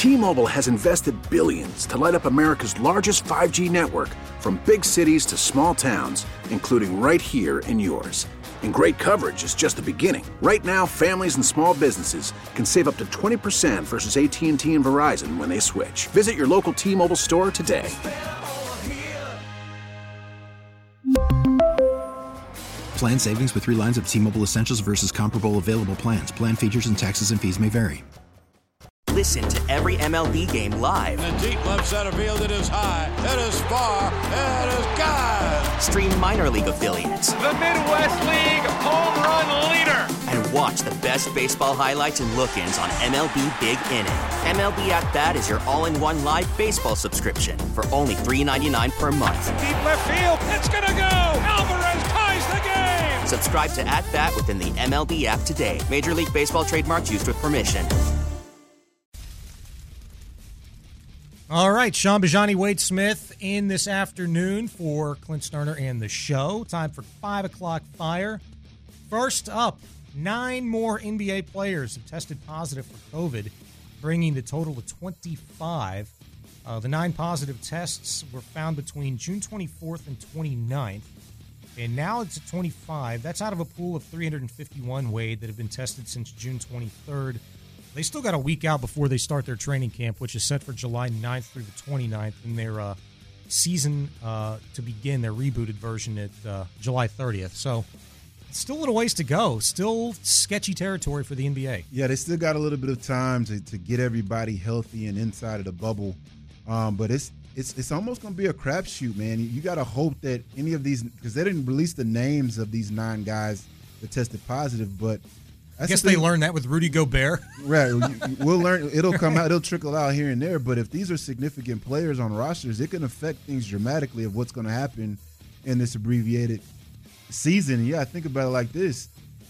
T-Mobile has invested billions to light up America's largest 5G network, from big cities to small towns, including right here in yours. And great coverage is just the beginning. Right now, families and small businesses can save up to 20% versus AT&T and Verizon when they switch. Visit your local T-Mobile store today. Plan savings with 3 lines of T-Mobile Essentials versus comparable available plans. Plan features and taxes and fees may vary. Listen to every MLB game live. In the deep left center field, it is high, it is far, it is gone. Stream minor league affiliates. The Midwest League home run leader. And watch the best baseball highlights and look-ins on MLB Big Inning. MLB At Bat is your all-in-one live baseball subscription for only $3.99 per month. Deep left field, it's gonna go. Alvarez ties the game. Subscribe to At Bat within the MLB app today. Major League Baseball trademarks used with permission. All right, Sean Bajani, Wade Smith in this afternoon for Clint Sterner and the show. Time for 5 o'clock fire. First up, 9 more NBA players have tested positive for COVID, bringing the total to 25. The 9 positive tests were found between June 24th and 29th, and now it's at 25. That's out of a pool of 351, Wade, that have been tested since June 23rd. They still got a week out before they start their training camp, which is set for July 9th through the 29th, and their season to begin, their rebooted version at July 30th. So it's still a little ways to go. Still sketchy territory for the NBA. Yeah, they still got a little bit of time to get everybody healthy and inside of the bubble. But it's almost going to be a crapshoot, man. You got to hope that any of these, because they didn't release the names of these 9 guys that tested positive, but I guess they learned that with Rudy Gobert. Right. We'll learn. It'll come out. It'll trickle out here and there. But if these are significant players on rosters, it can affect things dramatically of what's going to happen in this abbreviated season. Yeah, think about it like this.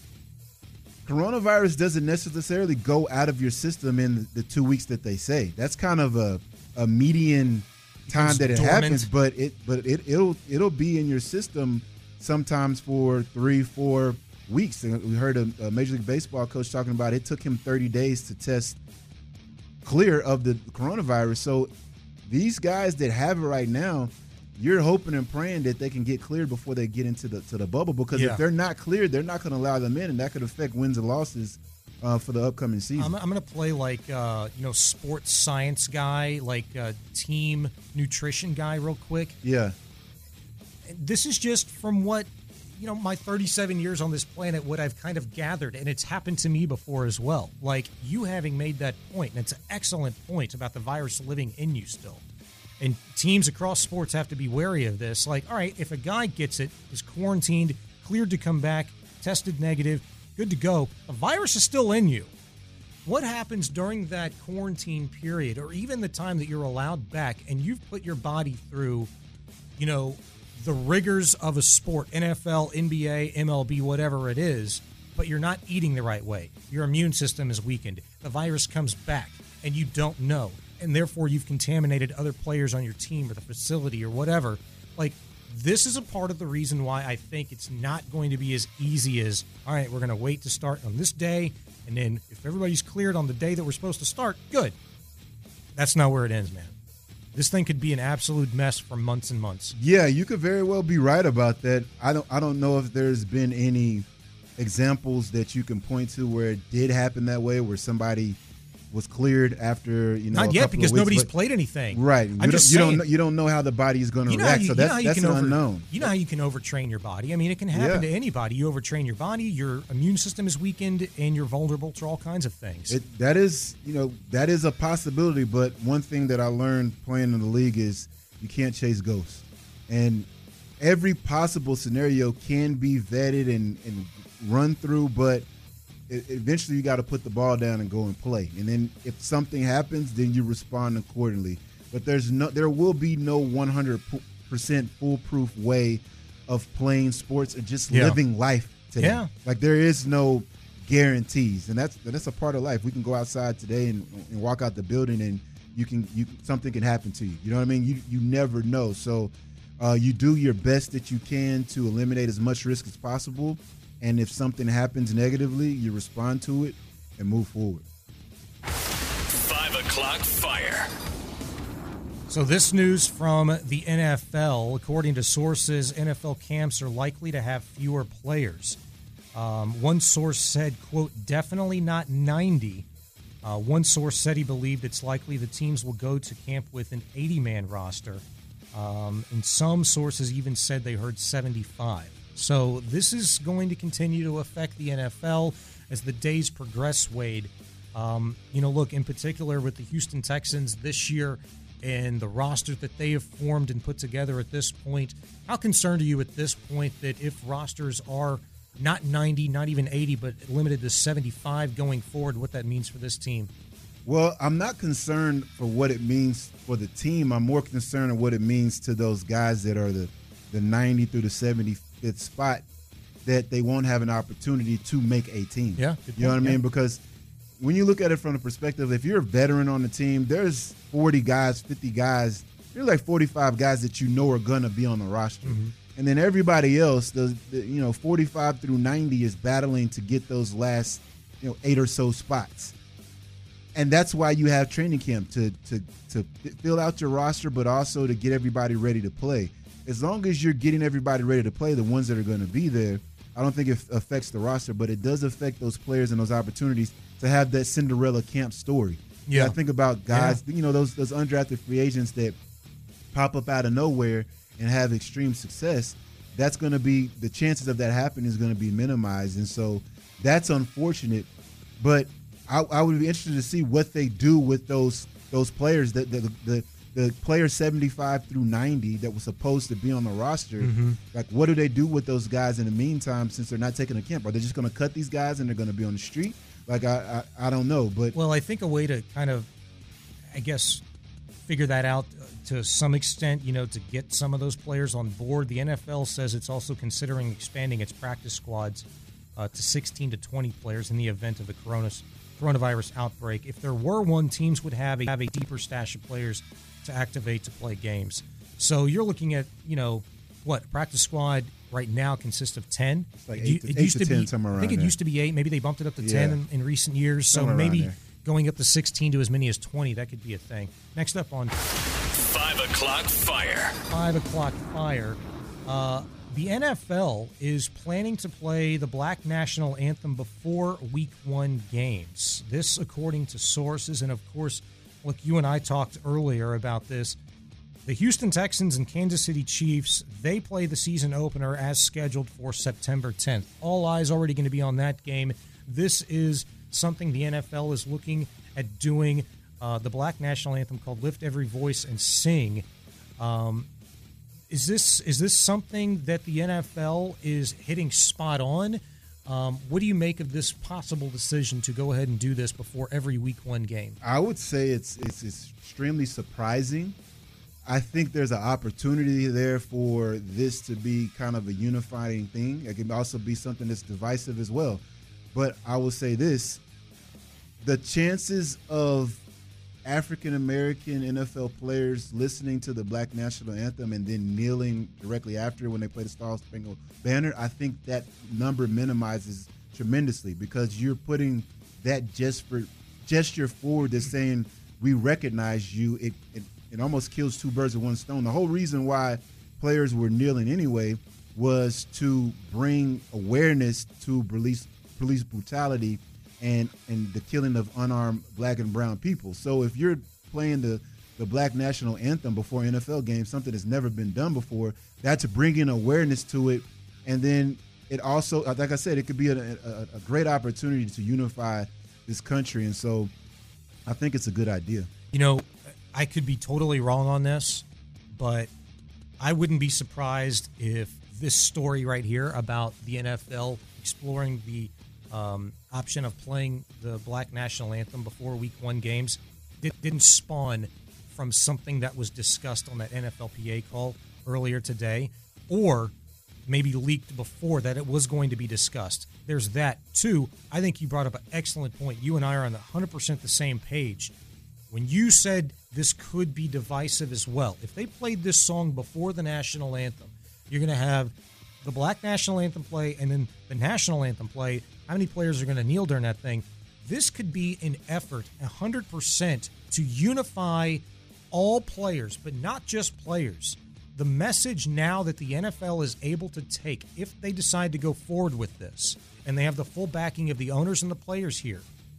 Coronavirus doesn't necessarily go out of your system in the 2 weeks that they say. That's kind of a median time that it happens, but it'll be in your system sometimes for 3-4 weeks. And we heard a Major League Baseball coach talking about it took him 30 days to test clear of the coronavirus. So these guys that have it right now, you're hoping and praying that they can get cleared before they get into the bubble, because if they're not cleared, they're not going to allow them in, and that could affect wins and losses for the upcoming season. I'm going to play like sports science guy, like team nutrition guy real quick. Yeah. This is just from what my 37 years on this planet, what I've kind of gathered, and it's happened to me before as well. Like you having made that point, and it's an excellent point about the virus living in you still. And teams across sports have to be wary of this. Like, all right, if a guy gets it, is quarantined, cleared to come back, tested negative, good to go, the virus is still in you. What happens during that quarantine period, or even the time that you're allowed back, and you've put your body through, the rigors of a sport, NFL, NBA, MLB, whatever it is, but you're not eating the right way. Your immune system is weakened. The virus comes back, and you don't know. And therefore, you've contaminated other players on your team or the facility or whatever. Like, this is a part of the reason why I think it's not going to be as easy as, all right, we're going to wait to start on this day, and then if everybody's cleared on the day that we're supposed to start, good. That's not where it ends, man. This thing could be an absolute mess for months and months. Yeah, you could very well be right about that. I don't know if there's been any examples that you can point to where it did happen that way, where somebody was cleared after not yet, because nobody's played anything. Right. You don't know how the body is going to react. So that's an unknown. You know how you can overtrain your body. I mean, it can happen to anybody. You overtrain your body, your immune system is weakened, and you're vulnerable to all kinds of things. That is a possibility. But one thing that I learned playing in the league is you can't chase ghosts, and every possible scenario can be vetted and run through, but eventually you got to put the ball down and go and play. And then if something happens, then you respond accordingly. But there will be no 100% foolproof way of playing sports or just living life today. Yeah. Like, there is no guarantees, and that's a part of life. We can go outside today and walk out the building, and something can happen to you. You know what I mean? You never know. So you do your best that you can to eliminate as much risk as possible. And if something happens negatively, you respond to it and move forward. 5 o'clock fire. So this news from the NFL, according to sources, NFL camps are likely to have fewer players. One source said, quote, definitely not 90. One source said he believed it's likely the teams will go to camp with an 80-man roster. And some sources even said they heard 75. So this is going to continue to affect the NFL as the days progress, Wade. Look, in particular with the Houston Texans this year and the roster that they have formed and put together at this point, how concerned are you at this point that if rosters are not 90, not even 80, but limited to 75 going forward, what that means for this team? Well, I'm not concerned for what it means for the team. I'm more concerned of what it means to those guys that are the 90 through the 75th spot, that they won't have an opportunity to make a team. Yeah. You know what I mean? Because when you look at it from the perspective, if you're a veteran on the team, there's 40 guys, 50 guys, there's like 45 guys that you know are going to be on the roster. Mm-hmm. And then everybody else, the 45 through 90 is battling to get those last 8 or so spots. And that's why you have training camp, to fill out your roster, but also to get everybody ready to play. As long as you're getting everybody ready to play, the ones that are going to be there, I don't think it affects the roster, but it does affect those players and those opportunities to have that Cinderella camp story. Yeah, I think about guys, those undrafted free agents that pop up out of nowhere and have extreme success. That's going to be, the chances of that happening is going to be minimized, and so that's unfortunate. But I would be interested to see what they do with those players, that the players 75 through 90 that were supposed to be on the roster. Mm-hmm. Like, what do they do with those guys in the meantime since they're not taking a camp? Are they just going to cut these guys and they're going to be on the street? Like, I don't know. But well, I think a way to kind of, I guess, figure that out to some extent, to get some of those players on board, the NFL says it's also considering expanding its practice squads to 16 to 20 players in the event of a coronavirus outbreak. If there were one, teams would have a deeper stash of players to activate to play games. So you're looking at, practice squad right now consists of 10. It's like 8 to 10, somewhere around I think it used to be 8. Maybe they bumped it up to 10 in recent years. Somewhere so maybe going up to 16 to as many as 20, that could be a thing. Next up on 5 o'clock fire. 5 o'clock fire. The NFL is planning to play the Black National Anthem before Week 1 games. This, according to sources, and of course, look, you and I talked earlier about this. The Houston Texans and Kansas City Chiefs, they play the season opener as scheduled for September 10th. All eyes already going to be on that game. This is something the NFL is looking at doing. The Black National Anthem called Lift Every Voice and Sing. Is this something that the NFL is hitting spot on? What do you make of this possible decision to go ahead and do this before every Week 1 game? I would say it's extremely surprising. I think there's an opportunity there for this to be kind of a unifying thing. It can also be something that's divisive as well. But I will say this, the chances of African-American NFL players listening to the Black National Anthem and then kneeling directly after when they play the Star-Spangled Banner, I think that number minimizes tremendously because you're putting that gesture forward that's saying, we recognize you. It almost kills two birds with one stone. The whole reason why players were kneeling anyway was to bring awareness to police brutality and the killing of unarmed black and brown people. So if you're playing the Black National Anthem before NFL games, something that's never been done before, that's bringing awareness to it. And then it also, like I said, it could be a great opportunity to unify this country. And so I think it's a good idea. I could be totally wrong on this, but I wouldn't be surprised if this story right here about the NFL exploring the option of playing the Black National Anthem before Week 1 games didn't spawn from something that was discussed on that NFLPA call earlier today, or maybe leaked before that it was going to be discussed. There's that, too. I think you brought up an excellent point. You and I are on 100% the same page. When you said this could be divisive as well, if they played this song before the National Anthem, you're going to have the Black National Anthem play and then the National Anthem play. How many players are going to kneel during that thing? this could be an effort 100% to unify all players, but not just players. The message now that the NFL is able to take, if they decide to go forward with this, and they have the full backing of the owners and the players here,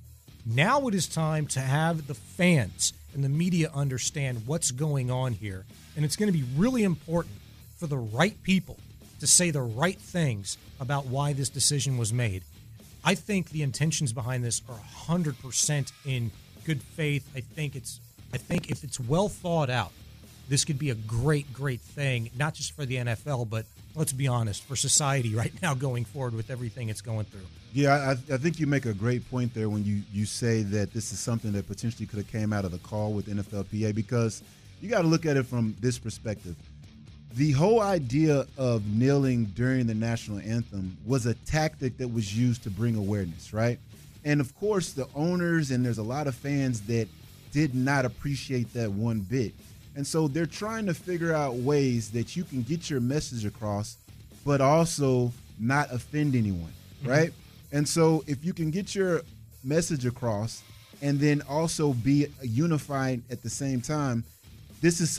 now it is time to have the fans and the media understand what's going on here. And it's going to be really important for the right people to say the right things about why this decision was made. I think the intentions behind this are 100% in good faith. I think if it's well thought out, this could be a great, great thing, not just for the NFL, but let's be honest, for society right now going forward with everything it's going through. Yeah, I think you make a great point there when you say that this is something that potentially could have came out of the call with NFLPA, because you got to look at it from this perspective. The whole idea of kneeling during the national anthem was a tactic that was used to bring awareness, right? And, of course, the owners and there's a lot of fans that did not appreciate that one bit. And so they're trying to figure out ways that you can get your message across, but also not offend anyone, right? Mm-hmm. And so if you can get your message across and then also be unified at the same time, this is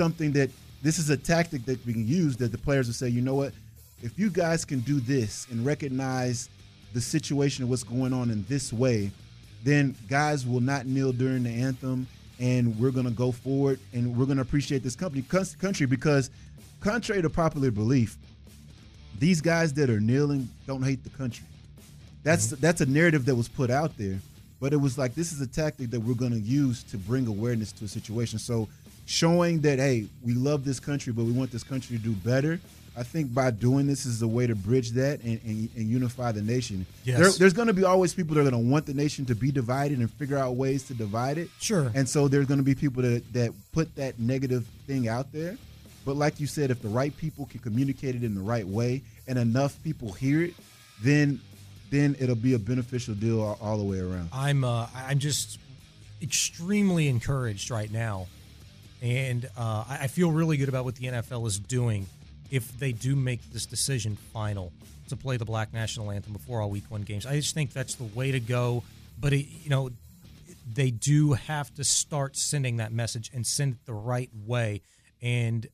a tactic that we can use that the players will say, you know what, if you guys can do this and recognize the situation of what's going on in this way, then guys will not kneel during the anthem. And we're going to go forward, and we're going to appreciate this country because, contrary to popular belief, these guys that are kneeling don't hate the country. That's a narrative that was put out there, but it was like this is a tactic that we're going to use to bring awareness to a situation. So showing that, hey, we love this country, but we want this country to do better, I think by doing this is a way to bridge that and unify the nation. Yes. There's going to be always people that are going to want the nation to be divided and figure out ways to divide it. Sure. And so there's going to be people that put that negative thing out there. But like you said, if the right people can communicate it in the right way and enough people hear it, then it'll be a beneficial deal all the way around. I'm just extremely encouraged right now. And I feel really good about what the NFL is doing if they do make this decision final to play the Black National Anthem before all Week 1 games. I just think that's the way to go. But, they do have to start sending that message and send it the right way. And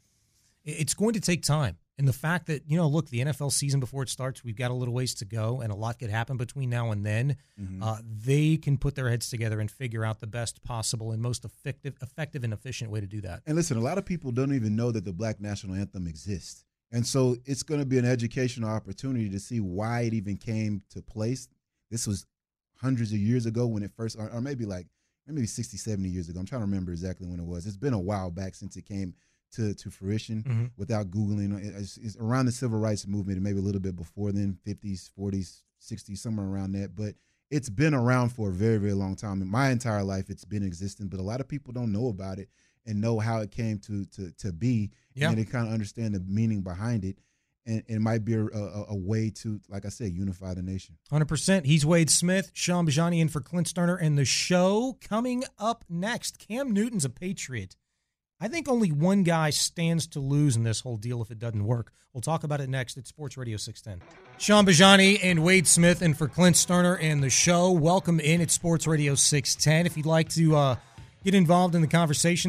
it's going to take time. And the fact that, look, the NFL season before it starts, we've got a little ways to go, and a lot could happen between now and then. Mm-hmm. They can put their heads together and figure out the best possible and most effective and efficient way to do that. And listen, a lot of people don't even know that the Black National Anthem exists. And so it's going to be an educational opportunity to see why it even came to place. This was hundreds of years ago when it first, or maybe 60, 70 years ago. I'm trying to remember exactly when it was. It's been a while back since it came to fruition. Mm-hmm. Without Googling. It's around the civil rights movement and maybe a little bit before then, 50s, 40s, 60s, somewhere around that. But it's been around for a very, very long time. In my entire life, it's been existing, but a lot of people don't know about it and know how it came to be. Yeah. And they kind of understand the meaning behind it. And it might be a way to, like I said, unify the nation. 100%. He's Wade Smith, Sean Bajani in for Clint Sterner. And the show coming up next, Cam Newton's a Patriot. I think only one guy stands to lose in this whole deal if it doesn't work. We'll talk about it next at Sports Radio 610. Sean Bajani and Wade Smith in for Clint Sterner and the show. Welcome in at Sports Radio 610. If you'd like to get involved in the conversation,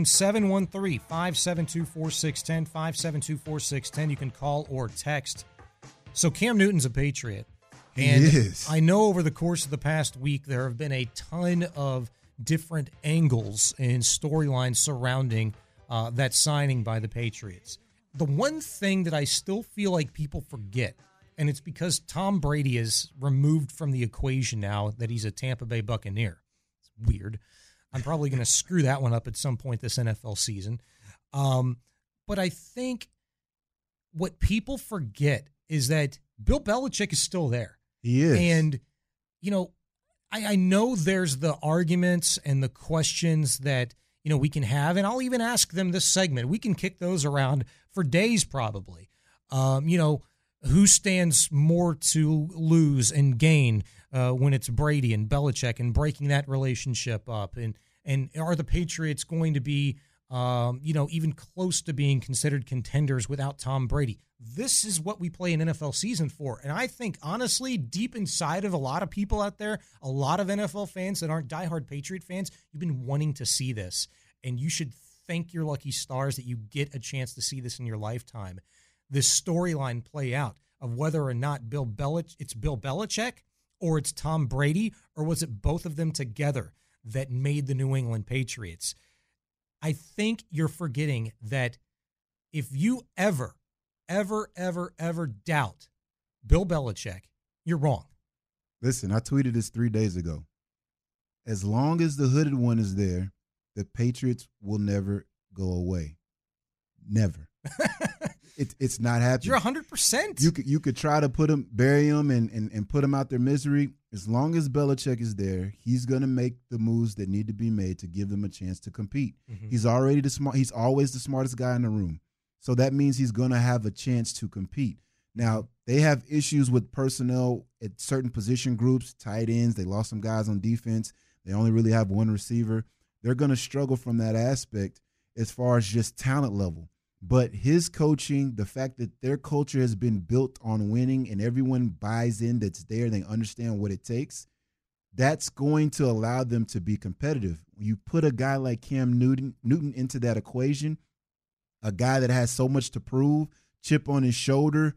713-572-4610, 572-4610. You can call or text. So Cam Newton's a Patriot. And he is. I know over the course of the past week there have been a ton of different angles and storylines surrounding that signing by the Patriots. The one thing that I still feel like people forget, and it's because Tom Brady is removed from the equation now that he's a Tampa Bay Buccaneer. It's weird. I'm probably going to screw that one up at some point this NFL season. But I think what people forget is that Bill Belichick is still there. He is. And, I know there's the arguments and the questions that, we can have, and I'll even ask them this segment. We can kick those around for days probably. Who stands more to lose and gain when it's Brady and Belichick and breaking that relationship up? And are the Patriots going to be even close to being considered contenders without Tom Brady. This is what we play an NFL season for. And I think, honestly, deep inside of a lot of people out there, a lot of NFL fans that aren't diehard Patriot fans, you've been wanting to see this. And you should thank your lucky stars that you get a chance to see this in your lifetime. This storyline play out of whether or not it's Bill Belichick or it's Tom Brady, or was it both of them together that made the New England Patriots? I think you're forgetting that if you ever doubt Bill Belichick, you're wrong. Listen, I tweeted this 3 days ago. As long as the hooded one is there, the Patriots will never go away. Never. It's not happening. You're 100%. You could try to bury them and put them out their misery. As long as Belichick is there, he's going to make the moves that need to be made to give them a chance to compete. Mm-hmm. He's always the smartest guy in the room. So that means he's going to have a chance to compete. Now, they have issues with personnel at certain position groups, tight ends. They lost some guys on defense. They only really have one receiver. They're going to struggle from that aspect as far as just talent level. But his coaching, the fact that their culture has been built on winning and everyone buys in that's there and they understand what it takes, that's going to allow them to be competitive. When you put a guy like Cam Newton into that equation, a guy that has so much to prove, chip on his shoulder,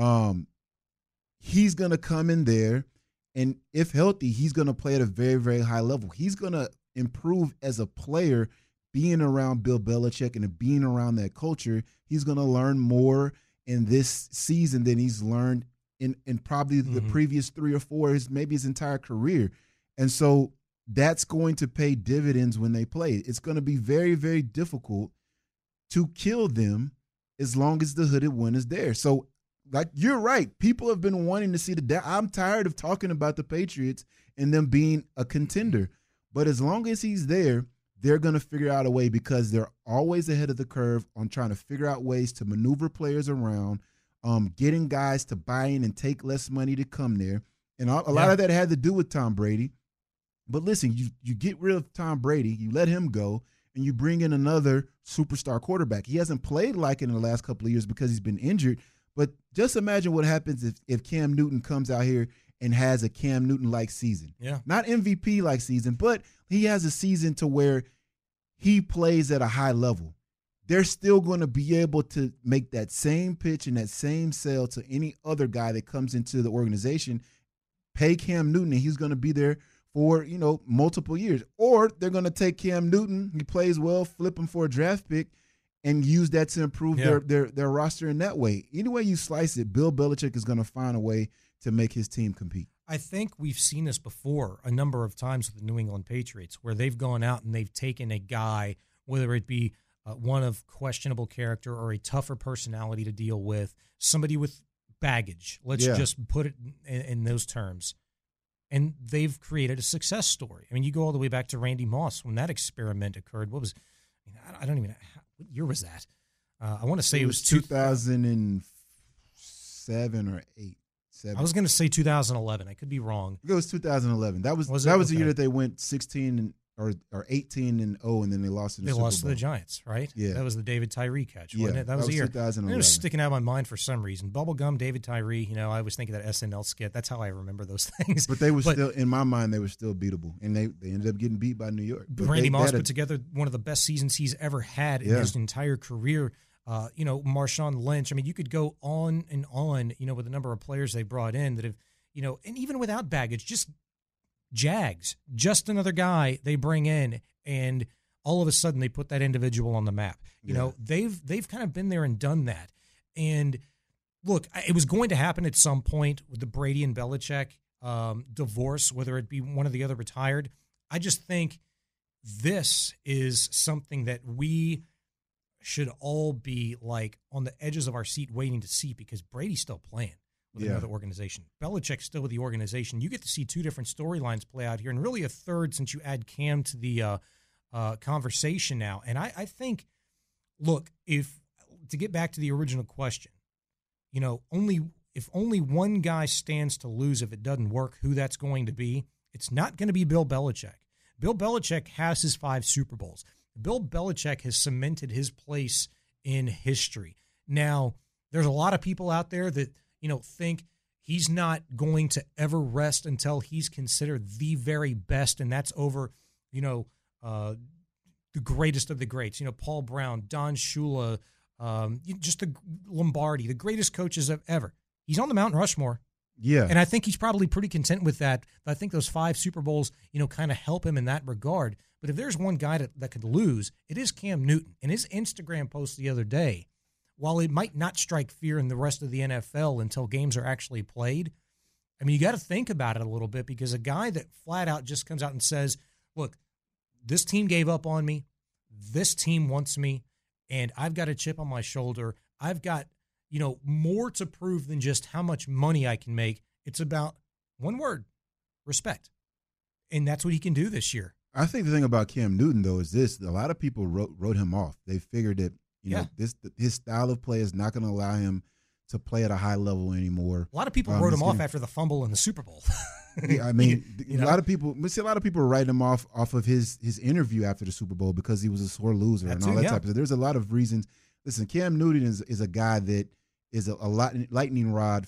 he's going to come in there, and if healthy, he's going to play at a very, very high level. He's going to improve as a player being around Bill Belichick and being around that culture. He's going to learn more in this season than he's learned in probably the previous 3 or 4, maybe his entire career. And so that's going to pay dividends when they play. It's going to be very, very difficult to kill them as long as the hooded one is there. So, like, you're right. People have been wanting to see I'm tired of talking about the Patriots and them being a contender. But as long as he's there, they're going to figure out a way, because they're always ahead of the curve on trying to figure out ways to maneuver players around, getting guys to buy in and take less money to come there. And a lot of that had to do with Tom Brady. But listen, you get rid of Tom Brady, you let him go, and you bring in another superstar quarterback. He hasn't played like it in the last couple of years because he's been injured. But just imagine what happens if Cam Newton comes out here and has a Cam Newton-like season. Yeah. Not MVP-like season, but he has a season to where he plays at a high level. They're still going to be able to make that same pitch and that same sell to any other guy that comes into the organization. Pay Cam Newton, and he's going to be there for, multiple years. Or they're going to take Cam Newton, he plays well, flip him for a draft pick, and use that to improve their roster in that way. Any way you slice it, Bill Belichick is going to find a way to make his team compete. I think we've seen this before a number of times with the New England Patriots, where they've gone out and they've taken a guy, whether it be one of questionable character or a tougher personality to deal with, somebody with baggage. Let's just put it in those terms. And they've created a success story. I mean, you go all the way back to Randy Moss when that experiment occurred. What year was that? I want to say it was 2007 or 8. I was going to say 2011. I could be wrong. It was 2011. That was the year that they went 16 or 18-0, and then they lost in the Super Bowl. They lost to the Giants, right? Yeah. That was the David Tyree catch, wasn't it? That was the year. 2011. It was sticking out of my mind for some reason. Bubblegum, David Tyree, I was thinking that SNL skit. That's how I remember those things. But they were still, in my mind, they were still beatable, and they ended up getting beat by New York. But Randy Moss put together one of the best seasons he's ever had in his entire career. Marshawn Lynch. I mean, you could go on and on, with the number of players they brought in that have, and even without baggage, just Jags, just another guy they bring in, and all of a sudden they put that individual on the map. They've kind of been there and done that. And look, it was going to happen at some point with the Brady and Belichick divorce, whether it be one or the other retired. I just think this is something that we should all be like on the edges of our seat waiting to see, because Brady's still playing with another organization. Belichick's still with the organization. You get to see two different storylines play out here, and really a third since you add Cam to the conversation now. And I think, look, to get back to the original question, if only one guy stands to lose if it doesn't work, who that's going to be, it's not going to be Bill Belichick. Bill Belichick has his 5 Super Bowls. Bill Belichick has cemented his place in history. Now, there's a lot of people out there that, think he's not going to ever rest until he's considered the very best, and that's over, the greatest of the greats. Paul Brown, Don Shula, just the Lombardi, the greatest coaches ever. He's on the Mount Rushmore. Yeah. And I think he's probably pretty content with that. I think those 5 Super Bowls, kind of help him in that regard. But if there's one guy that could lose, it is Cam Newton. And his Instagram post the other day, while it might not strike fear in the rest of the NFL until games are actually played, I mean, you got to think about it a little bit, because a guy that flat out just comes out and says, look, this team gave up on me. This team wants me, and I've got a chip on my shoulder. I've got, more to prove than just how much money I can make. It's about one word, respect. And that's what he can do this year. I think the thing about Cam Newton, though, is this. A lot of people wrote him off. They figured that, his style of play is not going to allow him to play at a high level anymore. A lot of people wrote him off after the fumble in the Super Bowl. Yeah, I mean, a lot of people were writing him off of his interview after the Super Bowl because he was a sore loser and all that type of stuff. There's a lot of reasons. Listen, Cam Newton is a guy that is a lightning rod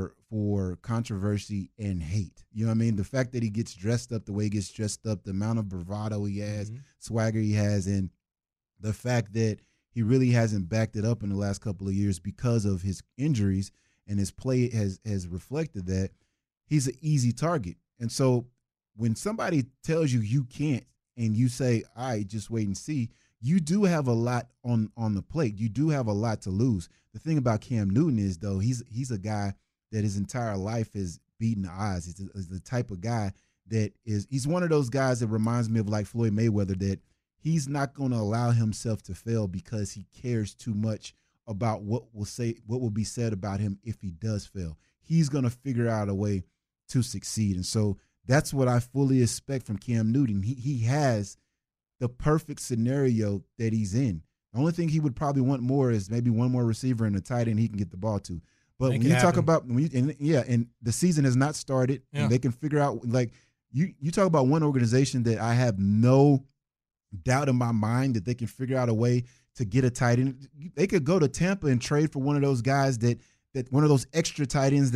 for controversy and hate. You know what I mean? The fact that he gets dressed up the way he gets dressed up, the amount of bravado he has, swagger he has, and the fact that he really hasn't backed it up in the last couple of years because of his injuries, and his play has reflected that. He's an easy target. And so when somebody tells you can't and you say, all right, just wait and see, you do have a lot on the plate. You do have a lot to lose. The thing about Cam Newton is, though, he's a guy that his entire life is beating the odds. He's the type of guy that he's one of those guys that reminds me of like Floyd Mayweather, that he's not going to allow himself to fail because he cares too much about what will be said about him if he does fail. He's going to figure out a way to succeed. And so that's what I fully expect from Cam Newton. He has the perfect scenario that he's in. The only thing he would probably want more is maybe one more receiver and a tight end he can get the ball to. But when you talk about and the season has not started, and they can figure out, like, you talk about one organization that I have no doubt in my mind that they can figure out a way to get a tight end. They could go to Tampa and trade for one of those guys that one of those extra tight ends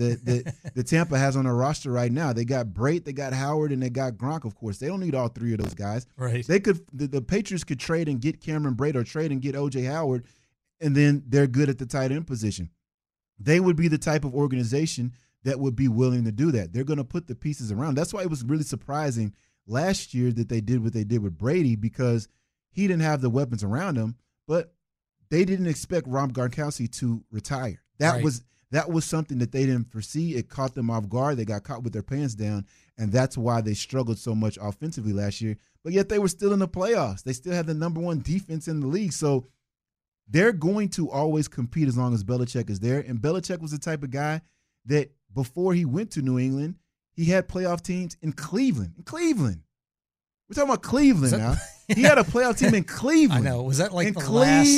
that Tampa has on their roster right now. They got Brate, they got Howard, and they got Gronk, of course. They don't need all 3 of those guys. Right. They could the Patriots could trade and get Cameron Brate, or trade and get O.J. Howard, and then they're good at the tight end position. They would be the type of organization that would be willing to do that. They're going to put the pieces around. That's why it was really surprising last year that they did what they did with Brady, because he didn't have the weapons around him, but they didn't expect Rob Gronkowski to retire. That was something that they didn't foresee. It caught them off guard. They got caught with their pants down, and that's why they struggled so much offensively last year. But yet they were still in the playoffs. They still had the number 1 defense in the league. So they're going to always compete as long as Belichick is there. And Belichick was the type of guy that before he went to New England, he had playoff teams in Cleveland. We're talking about Cleveland now. He had a playoff team in Cleveland. I know. Was that like the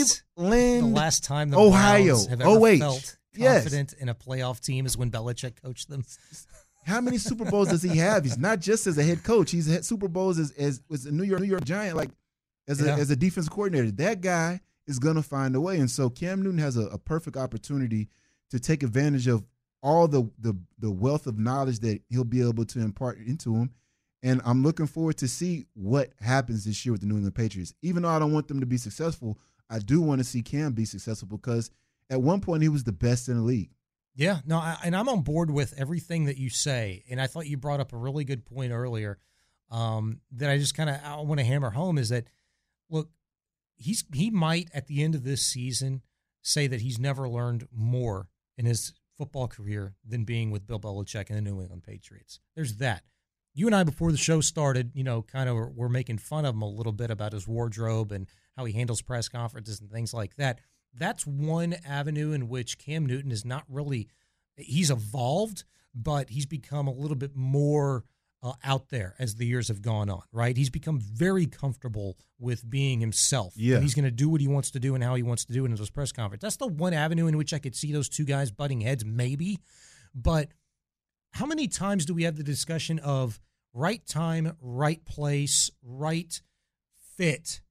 last time the Ohio, Browns have ever felt confident in a playoff team is when Belichick coached them? How many Super Bowls does he have? He's not just as a head coach. He's had Super Bowls as a New York Giant, like as a defensive coordinator. That guy is going to find a way. And so Cam Newton has a perfect opportunity to take advantage of all the wealth of knowledge that he'll be able to impart into him. And I'm looking forward to see what happens this year with the New England Patriots. Even though I don't want them to be successful, I do want to see Cam be successful, because at one point he was the best in the league. Yeah, no, and I'm on board with everything that you say. And I thought you brought up a really good point earlier that I just I want to hammer home, is that, look, he might at the end of this season say that he's never learned more in his football career than being with Bill Belichick and the New England Patriots. There's that. You and I, before the show started, were making fun of him a little bit about his wardrobe and how he handles press conferences and things like that. That's one avenue in which Cam Newton is not really – he's evolved, but he's become a little bit more out there as the years have gone on, right? He's become very comfortable with being himself. Yeah. And he's going to do what he wants to do and how he wants to do it in those press conferences. That's the one avenue in which I could see those two guys butting heads, maybe. But how many times do we have the discussion of right time, right place, right fit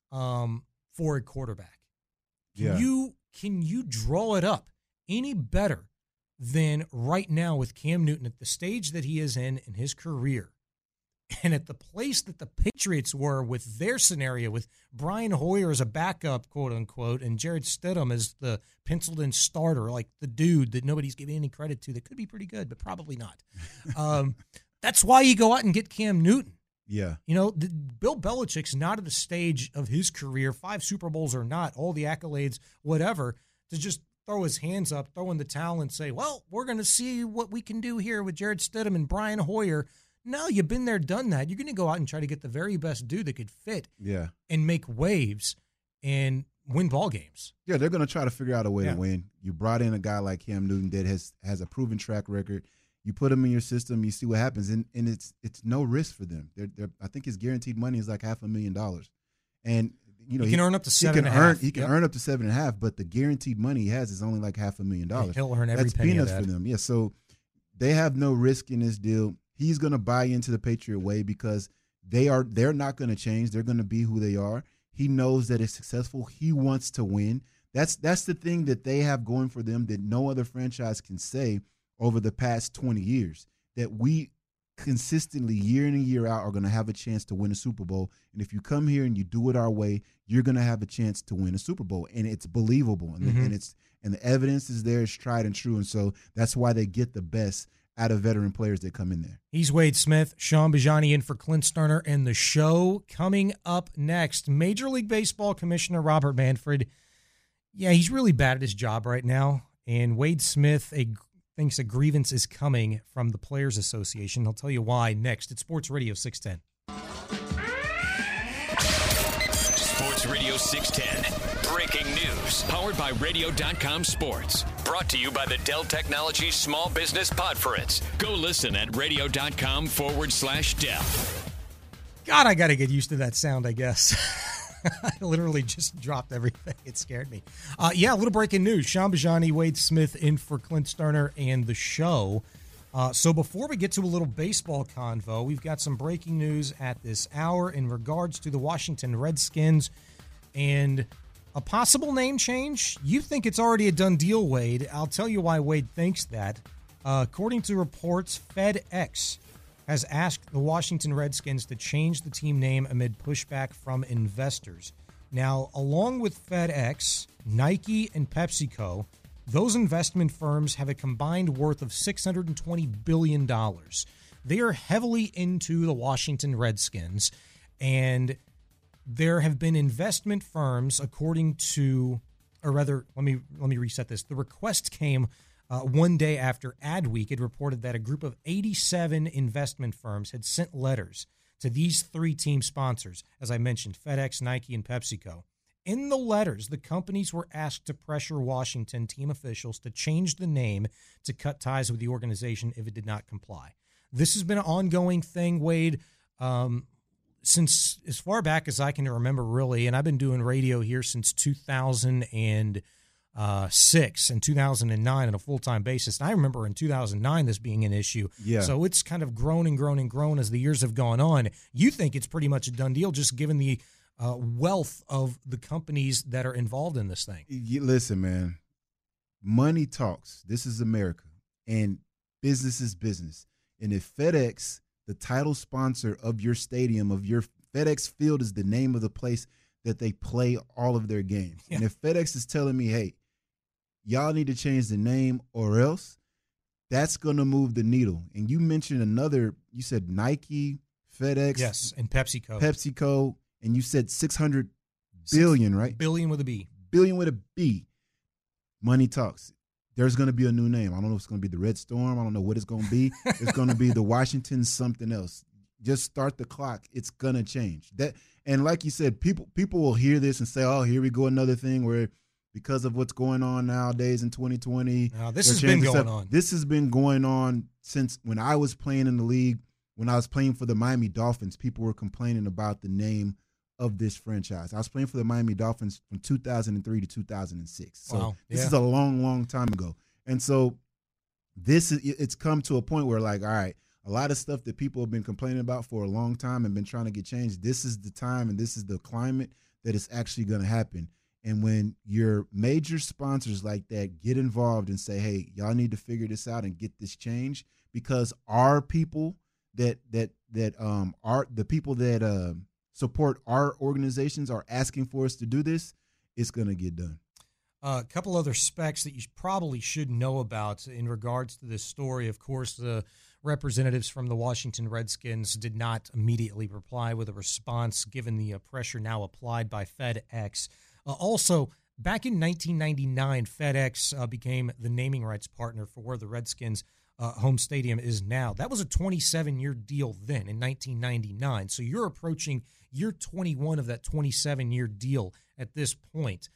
for a quarterback. Can you draw it up any better than right now with Cam Newton at the stage that he is in his career and at the place that the Patriots were with their scenario with Brian Hoyer as a backup, quote unquote, and Jarrett Stidham as the penciled in starter, like the dude that nobody's giving any credit to that could be pretty good, but probably not. That's why you go out and get Cam Newton. Yeah. You know, Bill Belichick's not at the stage of his career, 5 Super Bowls or not, all the accolades, whatever, to just throw his hands up, throw in the towel and say, well, we're going to see what we can do here with Jarrett Stidham and Brian Hoyer. No, you've been there, done that. You're going to go out and try to get the very best dude that could fit and make waves and win ball games. Yeah, they're going to try to figure out a way to win. You brought in a guy like Cam Newton that has a proven track record. You put him in your system, you see what happens, and it's no risk for them. I think his guaranteed money is like $500,000, and you know he can earn up to 7.5. He can earn up to 7.5, but the guaranteed money he has is only like $500,000. He'll earn every That's penny peanuts of that. for them. Yeah, so they have no risk in this deal. He's going to buy into the Patriot way because they're not going to change. They're going to be who they are. He knows that it's successful. He wants to win. That's the thing that they have going for them that no other franchise can say over the past 20 years, that we consistently year in and year out are going to have a chance to win a Super Bowl. And if you come here and you do it our way, you're going to have a chance to win a Super Bowl. And it's believable. And the evidence is there. It's tried and true. And so that's why they get the best out of veteran players that come in there. He's Wade Smith, Sean Bajani in for Clint Sterner, and the show coming up next. Major League Baseball Commissioner Robert Manfred. Yeah, he's really bad at his job right now. And Wade Smith thinks a grievance is coming from the Players Association. He'll tell you why next. It's Sports Radio 610. Sports Radio 610. Breaking news. Powered by Radio.com Sports. Brought to you by the Dell Technologies Small Business Podference. Go listen at radio.com/Dell. God, I got to get used to that sound, I guess. I literally just dropped everything. It scared me. A little breaking news. Sean Bajani, Wade Smith in for Clint Sterner and the show. So before we get to a little baseball convo, we've got some breaking news at this hour in regards to the Washington Redskins and a possible name change. You think it's already a done deal, Wade. I'll tell you why Wade thinks that. According to reports, FedEx has asked the Washington Redskins to change the team name amid pushback from investors. Now, along with FedEx, Nike, and PepsiCo, those investment firms have a combined worth of $620 billion. They are heavily into the Washington Redskins, and there have been investment firms, according to, or rather, let me reset this. The request came one day after Adweek had reported that a group of 87 investment firms had sent letters to these 3 team sponsors, as I mentioned, FedEx, Nike, and PepsiCo. In the letters, the companies were asked to pressure Washington team officials to change the name to cut ties with the organization if it did not comply. This has been an ongoing thing, Wade, since as far back as I can remember, really, and I've been doing radio here since 2006 and 2009 on a full-time basis. And I remember in 2009 this being an issue. Yeah. So it's kind of grown and grown and grown as the years have gone on. You think it's pretty much a done deal just given the wealth of the companies that are involved in this thing. Listen, man, money talks. This is America, and business is business. And if FedEx, the title sponsor of your stadium, of your FedEx Field, is the name of the place that they play all of their games. Yeah. And if FedEx is telling me, hey, y'all need to change the name or else, that's going to move the needle. And you mentioned you said Nike, FedEx. Yes, and PepsiCo. And you said $600 billion, right? Billion with a B. Billion with a B. Money talks. There's going to be a new name. I don't know if it's going to be the Red Storm. I don't know what it's going to be. It's going to be the Washington something else. Just start the clock. It's going to change. And like you said, people will hear this and say, oh, here we go, another thing where because of what's going on nowadays in 2020. This has been going on. This has been going on since when I was playing in the league. When I was playing for the Miami Dolphins, people were complaining about the name of this franchise. I was playing for the Miami Dolphins from 2003 to 2006. So This is a long, long time ago. And so it's come to a point where, like, all right, a lot of stuff that people have been complaining about for a long time and been trying to get changed. This is the time and this is the climate that it's actually going to happen. And when your major sponsors like that get involved and say, hey, y'all need to figure this out and get this change, because our people that are the people that support our organizations are asking for us to do this, it's going to get done. A couple other specs that you probably should know about in regards to this story. Of course, the representatives from the Washington Redskins did not immediately reply with a response given the pressure now applied by FedEx. Also, back in 1999, FedEx became the naming rights partner for where the Redskins' home stadium is now. That was a 27-year deal then in 1999. So you're approaching year 21 of that 27-year deal at this point.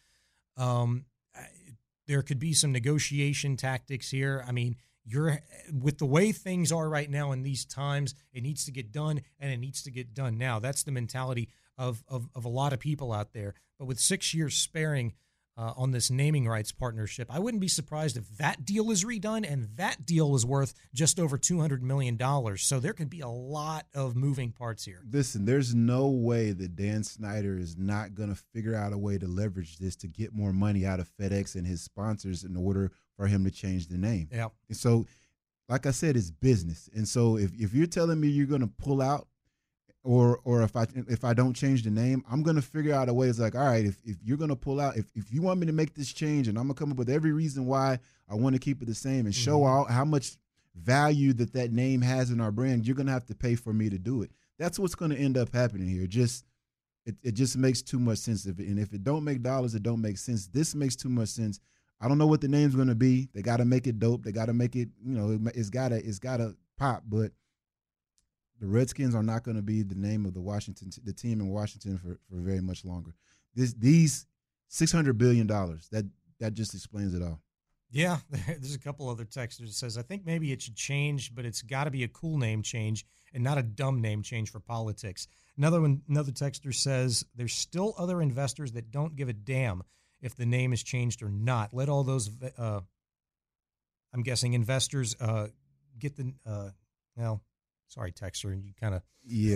There could be some negotiation tactics here. I mean, with the way things are right now in these times, it needs to get done, and it needs to get done now. That's the mentality of a lot of people out there. But with 6 years sparing on this naming rights partnership, I wouldn't be surprised if that deal is redone, and that deal is worth just over $200 million. So there could be a lot of moving parts here. Listen, there's no way that Dan Snyder is not going to figure out a way to leverage this to get more money out of FedEx and his sponsors in order for him to change the name. Yeah. And so, like I said, it's business. And so if you're telling me you're going to pull out, or if I don't change the name, I'm going to figure out a way. It's like, all right, if you're going to pull out, if you want me to make this change, and I'm going to come up with every reason why I want to keep it the same and show out how much value that name has in our brand, you're going to have to pay for me to do it. That's what's going to end up happening here. It just makes too much sense. If it don't make dollars, it don't make sense. This makes too much sense. I don't know what the name's going to be. They got to make it dope. They got to make it, it's got to pop, but the Redskins are not going to be the name of the team in Washington for very much longer. These $600 billion, that just explains it all. Yeah, there's a couple other texters that says, I think maybe it should change, but it's got to be a cool name change and not a dumb name change for politics. Another texter says, there's still other investors that don't give a damn if the name is changed or not. Let all those, I'm guessing, investors get the, sorry, texter, you kind of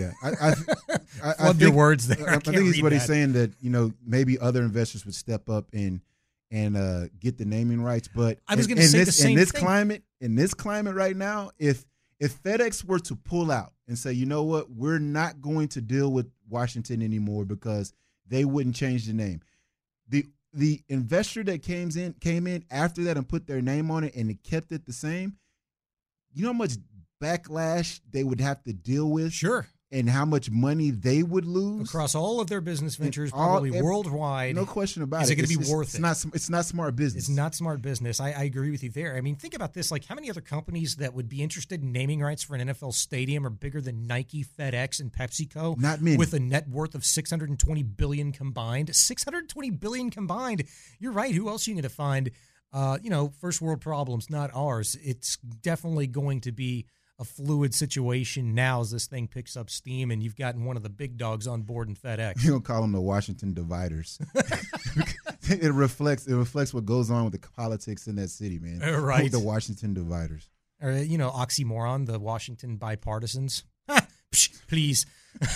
I think your words there. I think he's what he's saying, that maybe other investors would step up and get the naming rights. But I was going to say the same thing. In this climate right now, if FedEx were to pull out and say, you know what, we're not going to deal with Washington anymore because they wouldn't change the name, the investor that came in after that and put their name on it and it kept it the same, you know how much backlash they would have to deal with? Sure. And how much money they would lose across all of their business ventures, probably worldwide. No question about it. Is it going to be worth it? It's not smart business. It's not smart business. I agree with you there. I mean, think about this. Like, how many other companies that would be interested in naming rights for an NFL stadium are bigger than Nike, FedEx, and PepsiCo? Not many. With a net worth of $620 billion combined. $620 billion combined. You're right. Who else are you going to find? First world problems, not ours. It's definitely going to be a fluid situation now as this thing picks up steam, and you've gotten one of the big dogs on board in FedEx. You don't call them the Washington Dividers. It reflects what goes on with the politics in that city, man. Right. The Washington Dividers. Or, oxymoron, the Washington Bipartisans. Please.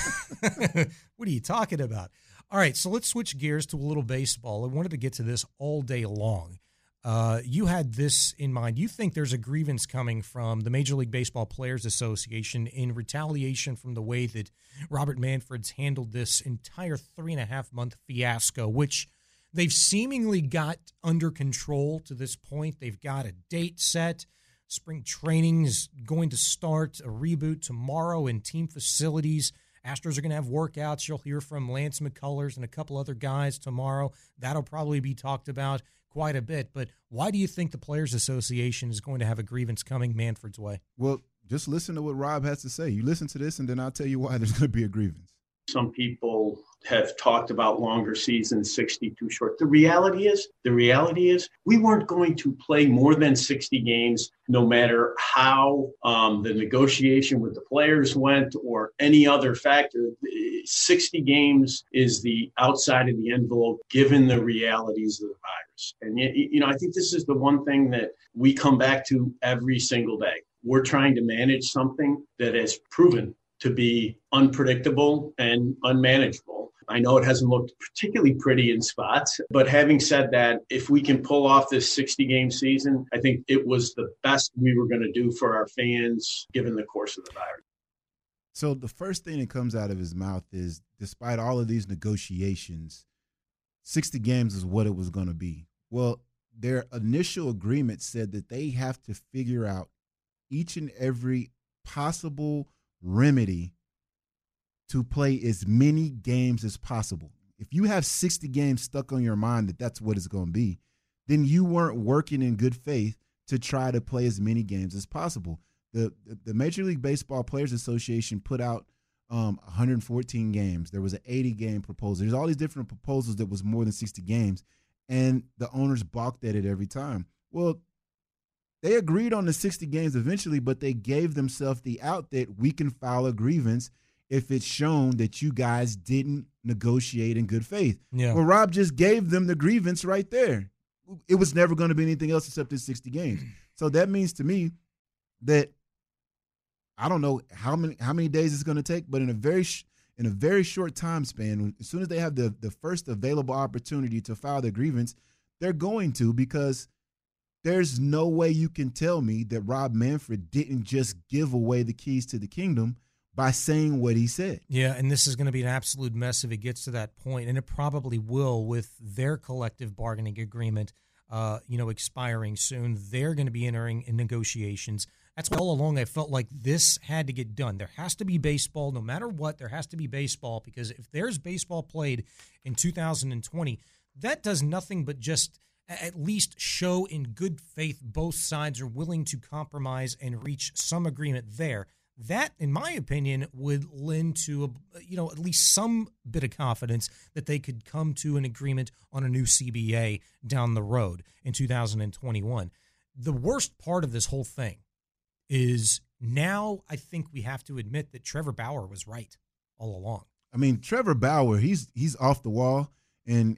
What are you talking about? All right, so let's switch gears to a little baseball. I wanted to get to this all day long. You had this in mind. You think there's a grievance coming from the Major League Baseball Players Association in retaliation from the way that Robert Manfred's handled this entire 3.5-month fiasco, which they've seemingly got under control to this point. They've got a date set. Spring training is going to start, a reboot tomorrow in team facilities. Astros are going to have workouts. You'll hear from Lance McCullers and a couple other guys tomorrow. That'll probably be talked about quite a bit. But why do you think the Players Association is going to have a grievance coming Manfred's way? Well, just listen to what Rob has to say. You listen to this, and then I'll tell you why there's going to be a grievance. Some people have talked about longer seasons, 62 short. The reality is we weren't going to play more than 60 games, no matter how the negotiation with the players went or any other factor. 60 games is the outside of the envelope, given the realities of the virus. And, I think this is the one thing that we come back to every single day. we're trying to manage something that has proven to be unpredictable and unmanageable. I know it hasn't looked particularly pretty in spots, but having said that, if we can pull off this 60-game season, I think it was the best we were going to do for our fans given the course of the virus. So the first thing that comes out of his mouth is, despite all of these negotiations, 60 games is what it was going to be. Well, their initial agreement said that they have to figure out each and every possible remedy to play as many games as possible. If you have 60 games stuck on your mind that that's what it's going to be, then you weren't working in good faith to try to play as many games as possible. The Major League Baseball Players Association put out 114 games. There was an 80-game proposal. There's all these different proposals that was more than 60 games, and the owners balked at it every time. Well, they agreed on the 60 games eventually, but they gave themselves the out that we can file a grievance if it's shown that you guys didn't negotiate in good faith. Yeah. Well, Rob just gave them the grievance right there. It was never going to be anything else except this 60 games. So that means to me that I don't know how many days it's going to take, but in a very short time span, as soon as they have the first available opportunity to file their grievance, they're going to, because there's no way you can tell me that Rob Manfred didn't just give away the keys to the kingdom by saying what he said. Yeah, and this is going to be an absolute mess if it gets to that point, and it probably will with their collective bargaining agreement, expiring soon. They're going to be entering in negotiations. That's why all along I felt like this had to get done. There has to be baseball, no matter what. There has to be baseball, because if there's baseball played in 2020, that does nothing but just at least show in good faith both sides are willing to compromise and reach some agreement there. That, in my opinion, would lend to at least some bit of confidence that they could come to an agreement on a new CBA down the road in 2021. The worst part of this whole thing is now I think we have to admit that Trevor Bauer was right all along. I mean, Trevor Bauer, he's off the wall, and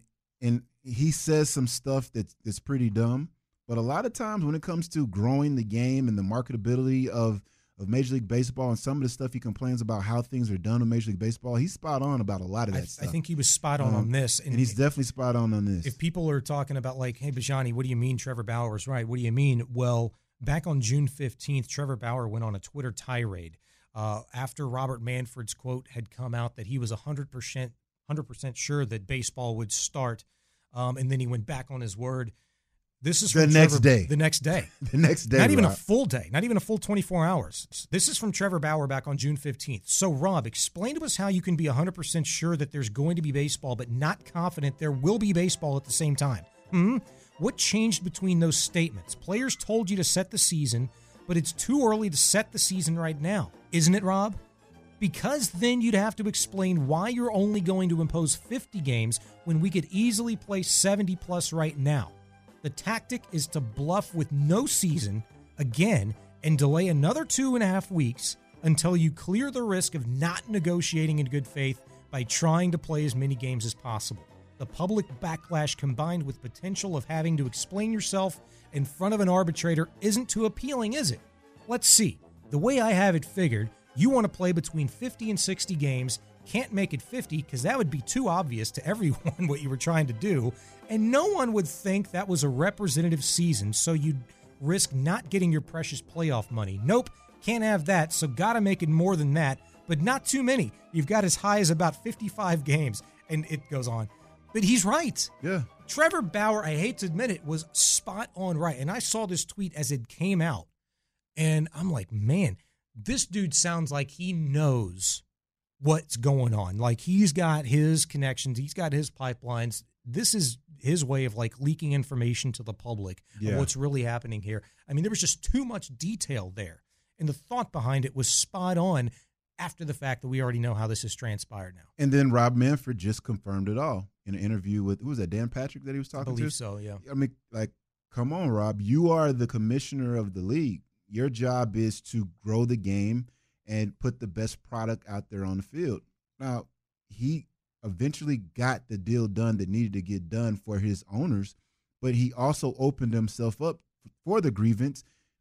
he says some stuff that's pretty dumb. But a lot of times when it comes to growing the game and the marketability of Major League Baseball and some of the stuff he complains about how things are done in Major League Baseball, he's spot on about a lot of that stuff. I think he was spot on this. And he's definitely spot on this. If people are talking about like, hey, Bajani, what do you mean Trevor Bauer is right? What do you mean? Well, back on June 15th, Trevor Bauer went on a Twitter tirade after Robert Manfred's quote had come out that he was 100% sure that baseball would start, and then he went back on his word. This is from the next day. The next day. The next day. Not even a full day. Not even a full 24 hours. This is from Trevor Bauer back on June 15th. So, Rob, explain to us how you can be 100% sure that there's going to be baseball, but not confident there will be baseball at the same time. What changed between those statements? Players told you to set the season, but it's too early to set the season right now. Isn't it, Rob? Because then you'd have to explain why you're only going to impose 50 games when we could easily play 70-plus right now. The tactic is to bluff with no season again and delay another 2.5 weeks until you clear the risk of not negotiating in good faith by trying to play as many games as possible. The public backlash combined with potential of having to explain yourself in front of an arbitrator isn't too appealing, is it? Let's see. The way I have it figured, you want to play between 50 and 60 games. Can't make it 50 because that would be too obvious to everyone what you were trying to do, and no one would think that was a representative season, so you'd risk not getting your precious playoff money. Nope, can't have that, so gotta make it more than that, but not too many. You've got as high as about 55 games, and it goes on. But he's right. Yeah. Trevor Bauer, I hate to admit it, was spot on right, and I saw this tweet as it came out, and I'm like, man, this dude sounds like he knows what's going on. Like, he's got his connections, he's got his pipelines. This is his way of like leaking information to the public of what's really happening here. I mean, there was just too much detail there. And the thought behind it was spot on after the fact that we already know how this has transpired now. And then Rob Manfred just confirmed it all in an interview with, who was that, Dan Patrick that he was talking to? I believe so, yeah. I mean, like, come on, Rob. You are the commissioner of the league. Your job is to grow the game and put the best product out there on the field. Now, he eventually got the deal done that needed to get done for his owners, but he also opened himself up for the grievance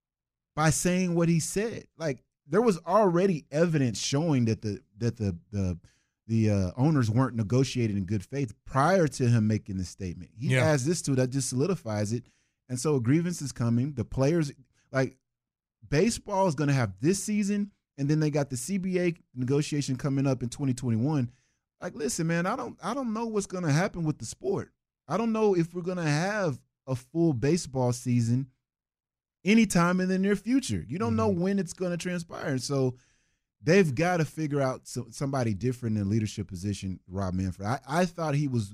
by saying what he said. Like, there was already evidence showing that the owners weren't negotiating in good faith prior to him making the statement. He adds this to it, that just solidifies it. And so a grievance is coming. The players, like, baseball is going to have this season, and then they got the CBA negotiation coming up in 2021. Like, listen, man, I don't know what's going to happen with the sport. I don't know if we're going to have a full baseball season anytime in the near future. You don't know when it's going to transpire. So they've got to figure out somebody different in a leadership position, Rob Manfred. I thought he was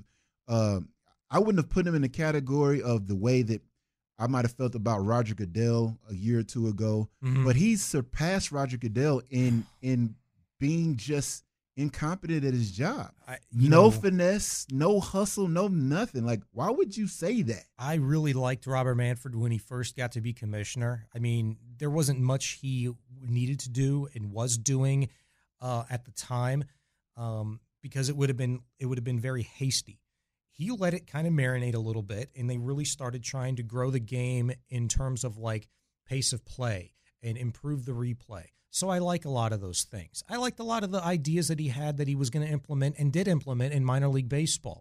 I wouldn't have put him in the category of the way that I might have felt about Roger Goodell a year or two ago, but he's surpassed Roger Goodell in being just incompetent at his job. No finesse, no hustle, no nothing. Like, why would you say that? I really liked Robert Manfred when he first got to be commissioner. I mean, there wasn't much he needed to do and was doing at the time because it would have been very hasty. He let it kind of marinate a little bit, and they really started trying to grow the game in terms of like pace of play and improve the replay. So I like a lot of those things. I liked a lot of the ideas that he had that he was going to implement and did implement in minor league baseball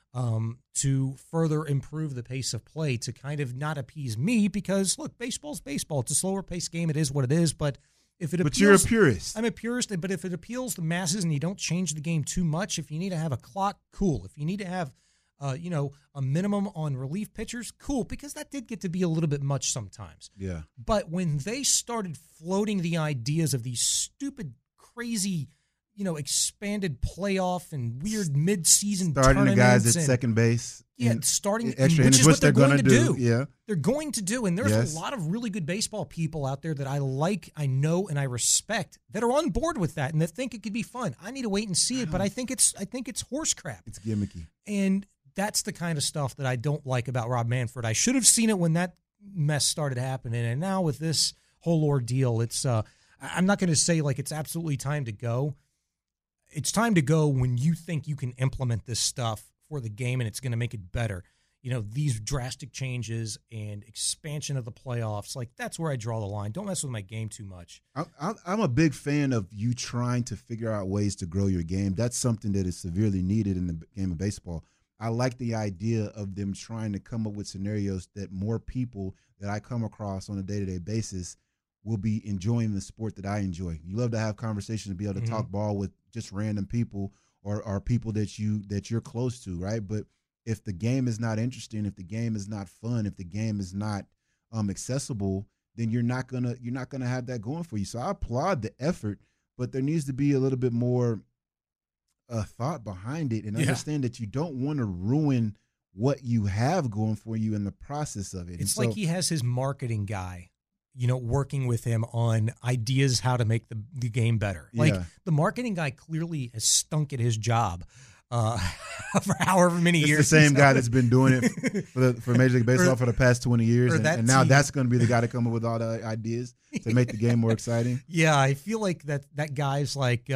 to further improve the pace of play, to kind of not appease me because, look, baseball's baseball. It's a slower paced game. It is what it is. But if it appeals, but you're a purist. I'm a purist, but if it appeals to masses and you don't change the game too much, if you need to have a clock, cool. If you need to have a minimum on relief pitchers, cool, because that did get to be a little bit much sometimes. Yeah. But when they started floating the ideas of these stupid, crazy, expanded playoff and weird mid-season starting the guys at second base. Yeah, starting, extra which is what they're going to do. Yeah. They're going to do. And there's a lot of really good baseball people out there that I like, I know, and I respect that are on board with that and that think it could be fun. I need to wait and see it, but I think it's horse crap. It's gimmicky. And that's the kind of stuff that I don't like about Rob Manfred. I should have seen it when that mess started happening. And now with this whole ordeal, it's I'm not going to say like it's absolutely time to go. It's time to go when you think you can implement this stuff for the game and it's going to make it better. These drastic changes and expansion of the playoffs, like that's where I draw the line. Don't mess with my game too much. I'm a big fan of you trying to figure out ways to grow your game. That's something that is severely needed in the game of baseball. I like the idea of them trying to come up with scenarios that more people that I come across on a day-to-day basis will be enjoying the sport that I enjoy. You love to have conversations and be able to talk ball with just random people or people that you're close to, right? But if the game is not interesting, if the game is not fun, if the game is not accessible, then you're not gonna have that going for you. So I applaud the effort, but there needs to be a little bit more thought behind it and understand that you don't want to ruin what you have going for you in the process of it. It's like he has his marketing guy, working with him on ideas how to make the game better. Like the marketing guy clearly has stunk at his job for however many years. It's the same guy that's been doing it for Major League Baseball for the past 20 years. And now that's going to be the guy to come up with all the ideas to make the game more exciting. Yeah, I feel like that guy's like,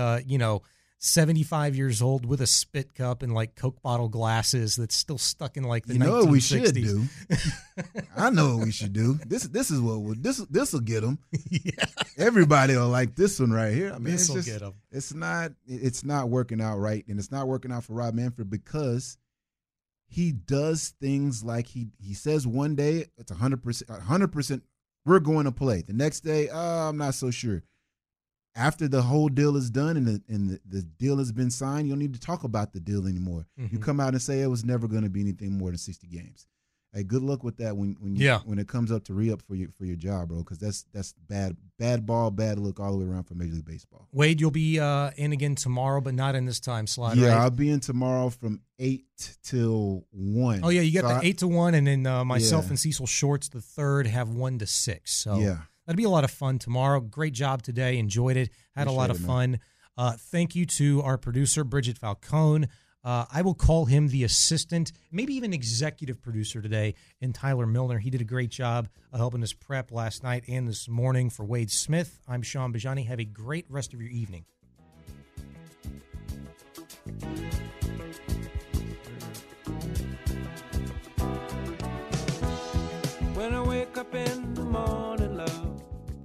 75 years old with a spit cup and like Coke bottle glasses that's still stuck in like the 1960s. You know what we should do? I know what we should do. This will get them. Yeah. Everybody will like this one right here. I mean, this will get them. It's not working out right, and it's not working out for Rob Manfred because he does things like he says one day it's 100%. We're going to play. The next day, I'm not so sure. After the whole deal is done and the deal has been signed, you don't need to talk about the deal anymore. You come out and say it was never going to be anything more than 60 games. Hey, good luck with that when it comes up to re-up for your job, bro, because that's bad ball, bad look all the way around for Major League Baseball. Wade, you'll be in again tomorrow, but not in this time slot, right? Yeah, I'll be in tomorrow from 8 till 1. Oh, yeah, you got the 8 to 1, and then myself and Cecil Shorts, the third, have 1 to 6. So yeah. That'll be a lot of fun tomorrow. Great job today. Enjoyed it. Had a lot of fun. Thank you to our producer, Bridget Falcone. I will call him the assistant, maybe even executive producer today, in Tyler Milner. He did a great job helping us prep last night and this morning for Wade Smith. I'm Sean Bajani. Have a great rest of your evening. When I wake up in the morning, love,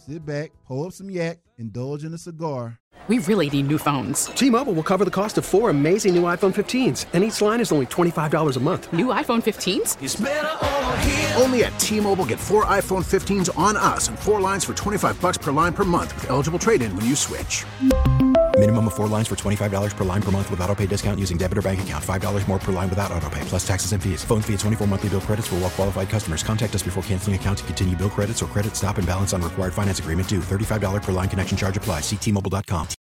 sit back, pull up some yak, indulge in a cigar. We really need new phones. T-Mobile will cover the cost of 4 amazing new iPhone 15s, and each line is only $25 a month. New iPhone 15s? It's better over here. Only at T-Mobile, get 4 iPhone 15s on us and 4 lines for $25 per line per month with eligible trade-in when you switch. Minimum of 4 lines for $25 per line per month with auto-pay discount using debit or bank account. $5 more per line without auto-pay, plus taxes and fees. Phone fee at 24 monthly bill credits for well-qualified customers. Contact us before canceling account to continue bill credits or credit stop and balance on required finance agreement due. $35 per line connection charge applies. See T-Mobile.com.